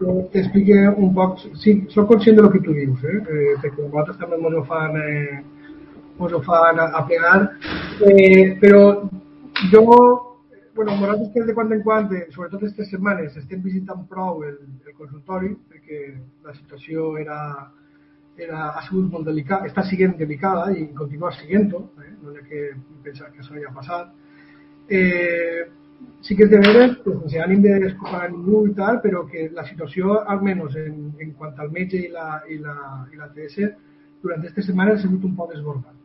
t'expliqui un poc. Sí, soc conscient del que tu dius, perquè nosaltres també mos ho fan a plegar, però jo, nosaltres que de quan en quan, sobretot aquestes setmanes, estem visitant prou el consultori, perquè la situació ha sigut molt delicada, està sent delicada i continua sent-ho, no hi ha que pensar que això ja ha passat. Sí que és de veres, sense ànim d'escopar a ningú i tal, però que la situació, almenys en quant al metge i la TS, durant aquestes setmanes ha sigut un poc desbordat.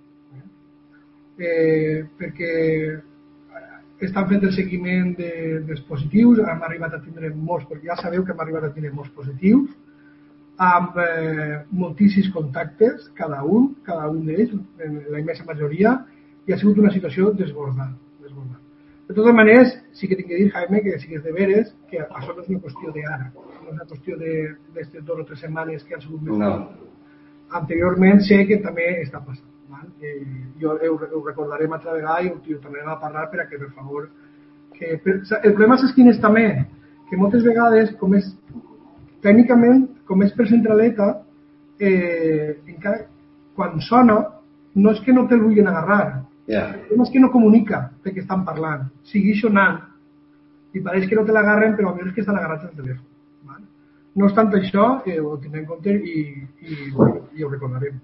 Perquè estan fent el seguiment dels positius, hem arribat a tindre molts, perquè ja sabeu que hem arribat a tindre molts positius, amb moltíssims contactes, cada un d'ells, en la immensa majoria, i ha sigut una situació desbordada. De totes maneres, sí que tinc que dir, Jaime, que sí que és de veres que això no és una qüestió d'ara, no és una qüestió d'aquestes 2 o 3 setmanes que han sigut més fortes. Anteriorment sé que també està passant. Jo ho recordarem altra vegada i ho tornarem a parlar per a que, per favor... El problema és quin és també, que moltes vegades, tècnicament, com és per centraleta, encara quan sona, no és que no te'l vulguin agarrar, el problema és que no comunica de què estan parlant, sigui sonant, i pareix que no te l'agarren, però a més és que estan agarrats al telèfon. No obstant això, ho tindrem en compte i ho recordarem.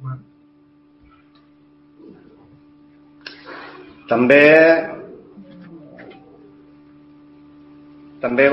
També